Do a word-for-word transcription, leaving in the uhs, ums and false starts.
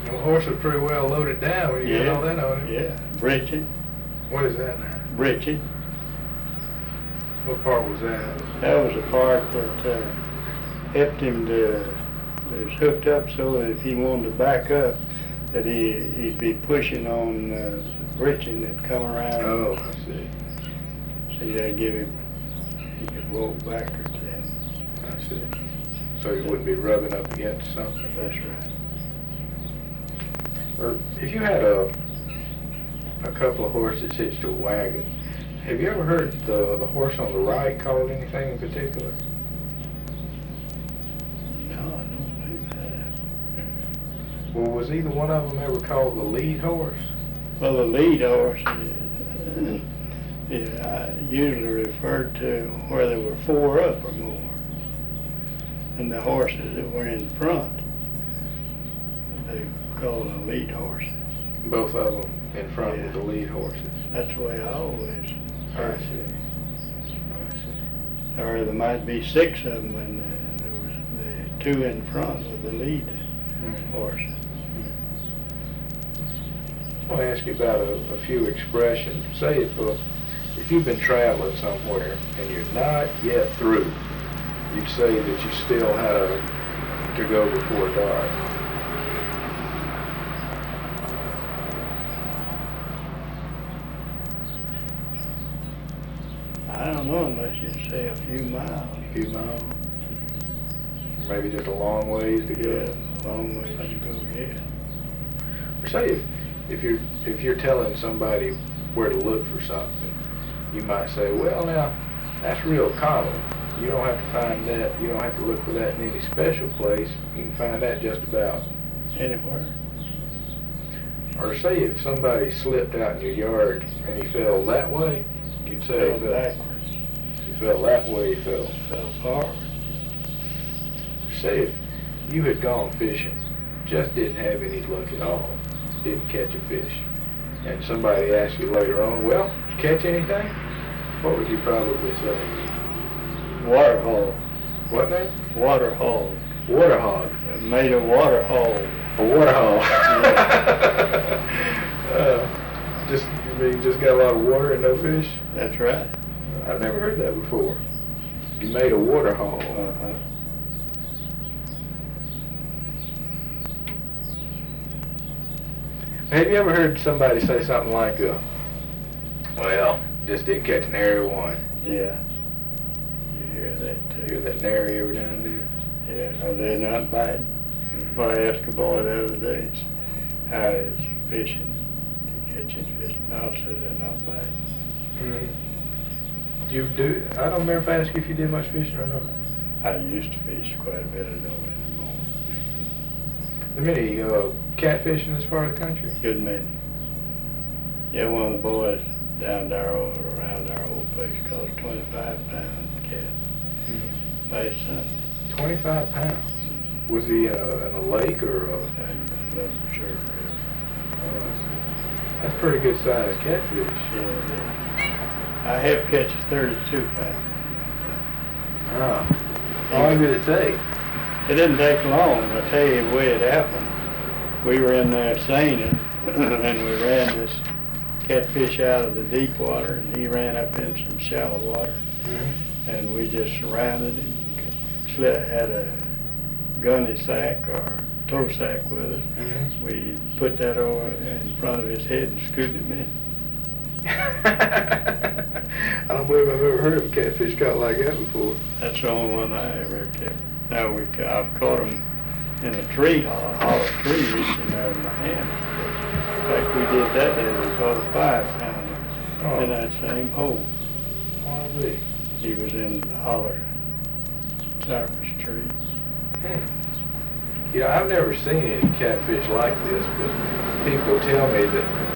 The horse was pretty well loaded down when you Yeah, got all that on him. yeah, breeching, What is that now? breeching. What part was that? That was the part that uh, helped him to, it was hooked up so that if he wanted to back up, that he, he'd be pushing on uh, the breeching that come around. Oh, I see. So that'd give him, he could walk backwards then. I see. So you wouldn't be rubbing up against something. That's right. Or if you had a a couple of horses hitched to a wagon, have you ever heard the the horse on the right called anything in particular? No, I don't believe that. Well, was either one of them ever called the lead horse? Well, the lead horse, uh, yeah, I usually referred to where there were four up or more. And the horses that were in front, they called a lead horse. Both of them in front Yeah. with the lead horses. That's the way I always I heard see. it. I see. Or there might be six of them, and uh, there was the two in front with the lead Mm. horse. I want to ask you about a, a few expressions. Say if uh, if you've been traveling somewhere and you're not yet through, you'd say that you still had a, to go before dark. I don't know unless you say a few miles. A few miles, maybe just a long ways to go. Yeah, a long way to go, yeah. Or say if, if you're if you're telling somebody where to look for something, you might say, well now, that's real common. You don't have to find that, you don't have to look for that in any special place. You can find that just about. Anywhere. Or say if somebody slipped out in your yard and he fell that way, you'd say Fell if, uh, backwards, if he fell that way, he fell. fell forward. Say if you had gone fishing, just didn't have any luck at all, didn't catch a fish, and somebody asked you later on, well, did you catch anything? What would you probably say? Water hole, What now? water hole. Water hog. It made a water hole. A water hog. uh, just, you mean just got a lot of water and no fish? That's right. I've never heard that before. You made a water hole. Uh-huh. Have you ever heard somebody say something like, uh, well, just didn't catch nary one? Yeah. You hear that too. Hear that nary every now and then? Yeah, are they not biting? Mhm. Well, I asked a boy the other day, how is fishing, catching fish? No, I said they're not biting. Mhm. You do, I don't remember if I asked you if you did much fishing or not. I used to fish quite a bit, I don't anymore. There many uh, catfish in this part of the country? Good many. Yeah, one of the boys down there over around our old place cost twenty-five pound cat last Sunday. twenty-five pounds. Was he uh, in a lake or a... And another sure river. Oh, I see. That's pretty good sized catfish. Yeah, yeah. I have catch a thirty-two pound. Ah. How long did it take? It didn't take long. I tell you the way it happened. We were in there seining, and we ran this catfish out of the deep water, and he ran up in some shallow water, Mm-hmm. and we just surrounded him. Sli- Had a gunny sack or tow sack with us. Mm-hmm. We put that over in front of his head and scooped him in. I don't believe I've ever heard of a catfish caught like that before. That's the only one I ever kept. Now we, I've caught them in a tree, hollow, hollow tree, reaching there in my hand. In fact, we did that day. We caught a five pounder Oh. in that same hole. Why be? He was in the holler cypress tree. Hmm. You know, I've never seen any catfish like this, but people tell me that